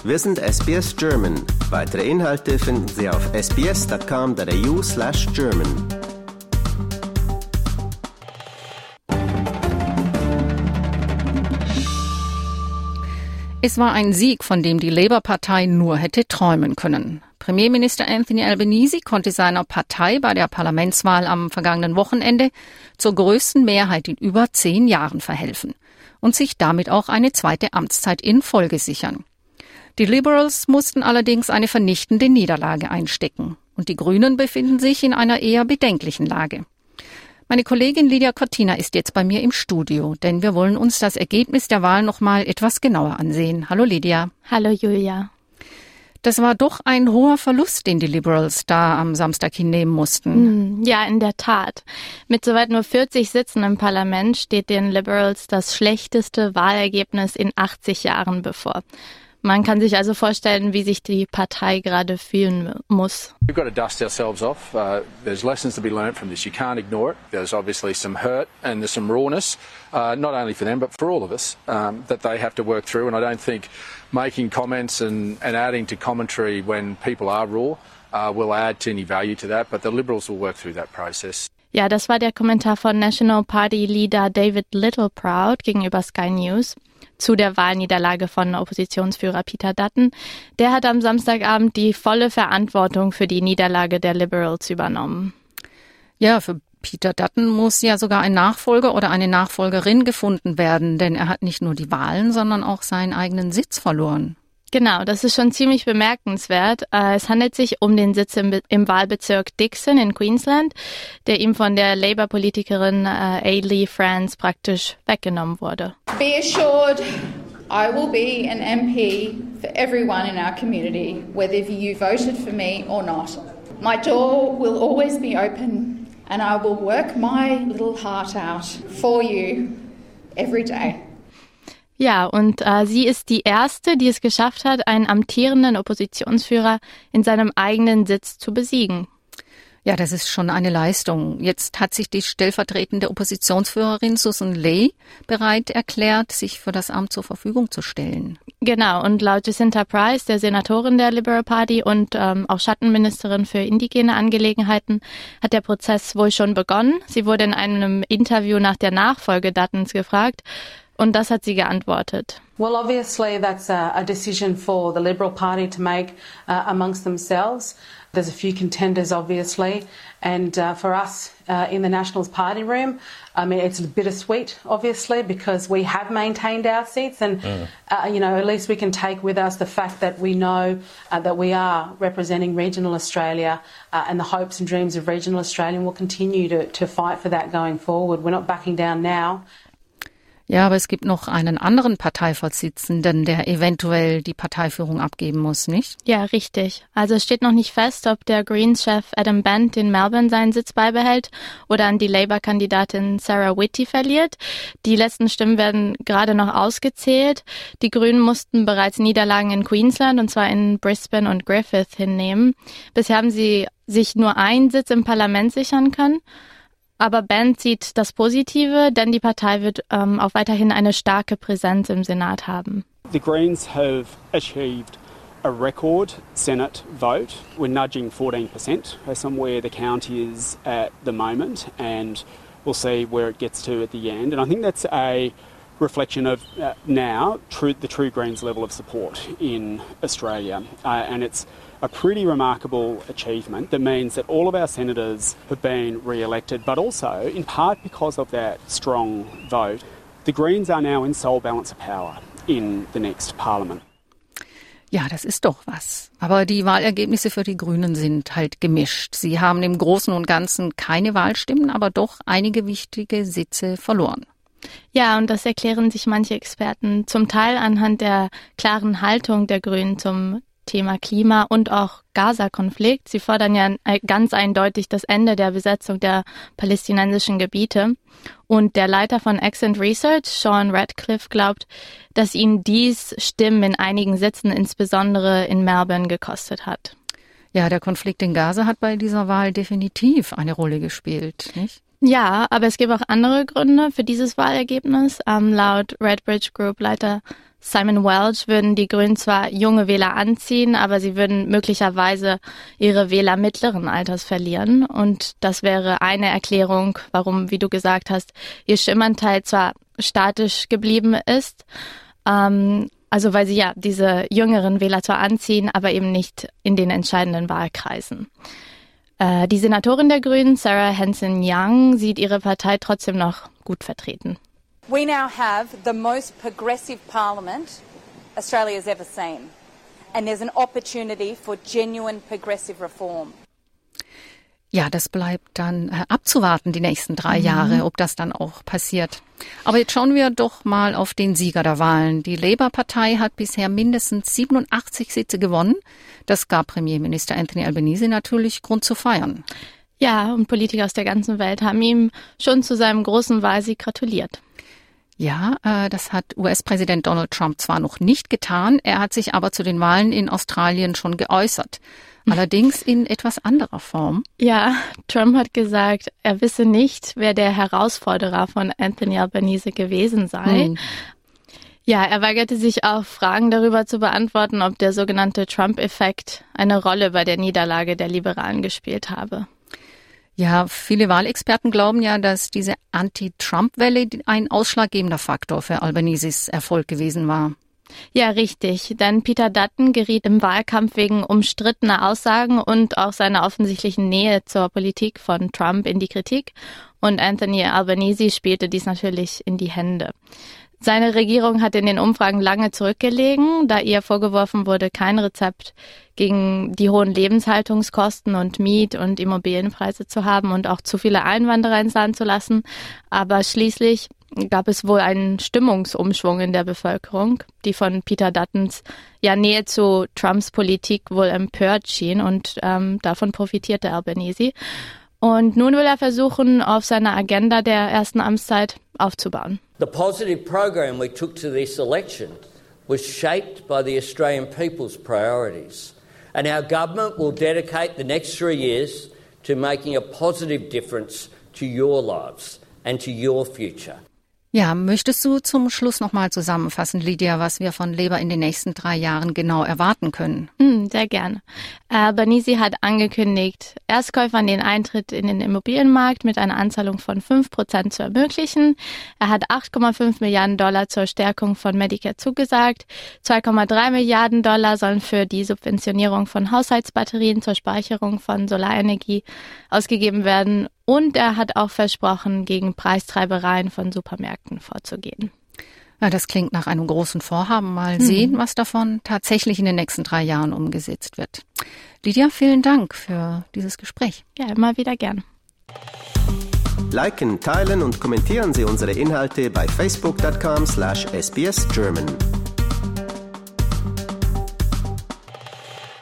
Wir sind SBS German. Weitere Inhalte finden Sie auf sbs.com.au/German. Es war ein Sieg, von dem die Labour-Partei nur hätte träumen können. Premierminister Anthony Albanese konnte seiner Partei bei der Parlamentswahl am vergangenen Wochenende zur größten Mehrheit in über 10 Jahren verhelfen und sich damit auch eine zweite Amtszeit in Folge sichern. Die Liberals mussten allerdings eine vernichtende Niederlage einstecken und die Grünen befinden sich in einer eher bedenklichen Lage. Meine Kollegin Lydia Cortina ist jetzt bei mir im Studio, denn wir wollen uns das Ergebnis der Wahl noch mal etwas genauer ansehen. Hallo Lydia. Hallo Julia. Das war doch ein hoher Verlust, den die Liberals da am Samstag hinnehmen mussten. Ja, in der Tat. Mit soweit nur 40 Sitzen im Parlament steht den Liberals das schlechteste Wahlergebnis in 80 Jahren bevor. Man kann sich also vorstellen, wie sich die Partei gerade fühlen muss. We've got to dust ourselves off. There's lessons to be learned from this. You can't ignore it. There's obviously some hurt and there's some rawness, not only for them but for all of us, that they have to work through. And I don't think making comments and adding to commentary when people are raw will add to any value to that. But the Liberals will work through that process. Ja, das war der Kommentar von National Party Leader David Littleproud gegenüber Sky News zu der Wahlniederlage von Oppositionsführer Peter Dutton. Der hat am Samstagabend die volle Verantwortung für die Niederlage der Liberals übernommen. Ja, für Peter Dutton muss ja sogar ein Nachfolger oder eine Nachfolgerin gefunden werden, denn er hat nicht nur die Wahlen, sondern auch seinen eigenen Sitz verloren. Genau, das ist schon ziemlich bemerkenswert. Es handelt sich um den Sitz im Wahlbezirk Dixon in Queensland, der ihm von der Labour-Politikerin Ailey France praktisch weggenommen wurde. Be assured, I will be an MP for everyone in our community, whether you voted for me or not. My door will always be open and I will work my little heart out for you every day. Ja, und sie ist die Erste, die es geschafft hat, einen amtierenden Oppositionsführer in seinem eigenen Sitz zu besiegen. Ja, das ist schon eine Leistung. Jetzt hat sich die stellvertretende Oppositionsführerin Susan Ley bereit erklärt, sich für das Amt zur Verfügung zu stellen. Genau, und laut Jacinta Price, der Senatorin der Liberal Party und auch Schattenministerin für indigene Angelegenheiten, hat der Prozess wohl schon begonnen. Sie wurde in einem Interview nach der Nachfolge Duttons gefragt. Und das hat sie geantwortet. Well, obviously that's a decision for the Liberal Party to make amongst themselves. There's a few contenders, obviously, and for us in the Nationals Party room, I mean, it's bittersweet, obviously, because we have maintained our seats, and you know, at least we can take with us the fact that we know that we are representing regional Australia, and the hopes and dreams of regional Australia, and we'll continue to fight for that going forward. We're not backing down now. Ja, aber es gibt noch einen anderen Parteivorsitzenden, der eventuell die Parteiführung abgeben muss, nicht? Ja, richtig. Also es steht noch nicht fest, ob der Greens-Chef Adam Bent in Melbourne seinen Sitz beibehält oder an die Labour-Kandidatin Sarah Whitty verliert. Die letzten Stimmen werden gerade noch ausgezählt. Die Grünen mussten bereits Niederlagen in Queensland, und zwar in Brisbane und Griffith, hinnehmen. Bisher haben sie sich nur einen Sitz im Parlament sichern können. Aber Bent sieht das Positive, denn die Partei wird auch weiterhin eine starke Präsenz im Senat haben. The Greens have achieved a record Senate vote. We're nudging 14%, based on where the county is at the moment, and we'll see where it gets to at the end. And I think that's a reflection of now the true Greens level of support in Australia, and it's a pretty remarkable achievement that means that all of our senators have been re-elected, but also, in part because of that strong vote, the Greens are now in sole balance of power in the next Parliament. Ja, das ist doch was. Aber die Wahlergebnisse für die Grünen sind halt gemischt. Sie haben im Großen und Ganzen keine Wahlstimmen, aber doch einige wichtige Sitze verloren. Ja, und das erklären sich manche Experten zum Teil anhand der klaren Haltung der Grünen zum Thema Klima und auch Gaza-Konflikt. Sie fordern ja ganz eindeutig das Ende der Besetzung der palästinensischen Gebiete. Und der Leiter von Accent Research, Sean Radcliffe, glaubt, dass ihnen dies Stimmen in einigen Sitzen, insbesondere in Melbourne, gekostet hat. Ja, der Konflikt in Gaza hat bei dieser Wahl definitiv eine Rolle gespielt, nicht? Ja, aber es gibt auch andere Gründe für dieses Wahlergebnis. Laut Redbridge Group Leiter Simon Welch würden die Grünen zwar junge Wähler anziehen, aber sie würden möglicherweise ihre Wähler mittleren Alters verlieren. Und das wäre eine Erklärung, warum, wie du gesagt hast, ihr Stimmanteil zwar statisch geblieben ist, also weil sie ja diese jüngeren Wähler zwar anziehen, aber eben nicht in den entscheidenden Wahlkreisen. Die Senatorin der Grünen, Sarah Hanson-Young, sieht ihre Partei trotzdem noch gut vertreten. We now have the most progressive parliament Australia's ever seen. And there's an opportunity for genuine progressive reform. Ja, das bleibt dann abzuwarten, die nächsten 3 Jahre, ob das dann auch passiert. Aber jetzt schauen wir doch mal auf den Sieger der Wahlen. Die Labour-Partei hat bisher mindestens 87 Sitze gewonnen. Das gab Premierminister Anthony Albanese natürlich Grund zu feiern. Ja, und Politiker aus der ganzen Welt haben ihm schon zu seinem großen Wahlsieg gratuliert. Ja, das hat US-Präsident Donald Trump zwar noch nicht getan, er hat sich aber zu den Wahlen in Australien schon geäußert. Allerdings in etwas anderer Form. Ja, Trump hat gesagt, er wisse nicht, wer der Herausforderer von Anthony Albanese gewesen sei. Ja, er weigerte sich auch, Fragen darüber zu beantworten, ob der sogenannte Trump-Effekt eine Rolle bei der Niederlage der Liberalen gespielt habe. Ja, viele Wahlexperten glauben ja, dass diese Anti-Trump-Welle ein ausschlaggebender Faktor für Albaneses Erfolg gewesen war. Ja, richtig, denn Peter Dutton geriet im Wahlkampf wegen umstrittener Aussagen und auch seiner offensichtlichen Nähe zur Politik von Trump in die Kritik und Anthony Albanese spielte dies natürlich in die Hände. Seine Regierung hat in den Umfragen lange zurückgelegen, da ihr vorgeworfen wurde, kein Rezept gegen die hohen Lebenshaltungskosten und Miet- und Immobilienpreise zu haben und auch zu viele Einwanderer ins Land zu lassen. Aber schließlich gab es wohl einen Stimmungsumschwung in der Bevölkerung, die von Peter Duttons Nähe zu Trumps Politik wohl empört schien und davon profitierte Albanese. Und nun will er versuchen, auf seiner Agenda der ersten Amtszeit aufzubauen. The positive program we took to this election was shaped by the Australian people's priorities. And our government will dedicate the next 3 years to making a positive difference to your lives and to your future. Ja, möchtest du zum Schluss nochmal zusammenfassen, Lydia, was wir von Labour in den nächsten 3 Jahren genau erwarten können? Sehr gerne. Albanese hat angekündigt, Erstkäufern den Eintritt in den Immobilienmarkt mit einer Anzahlung von 5% zu ermöglichen. Er hat $8,5 Milliarden zur Stärkung von Medicare zugesagt. $2,3 Milliarden sollen für die Subventionierung von Haushaltsbatterien zur Speicherung von Solarenergie ausgegeben werden. Und er hat auch versprochen, gegen Preistreibereien von Supermärkten vorzugehen. Ja, das klingt nach einem großen Vorhaben. Mal sehen, was davon tatsächlich in den nächsten 3 Jahren umgesetzt wird. Lydia, vielen Dank für dieses Gespräch. Ja, immer wieder gern. Liken, teilen und kommentieren Sie unsere Inhalte bei facebook.com/sbsgerman.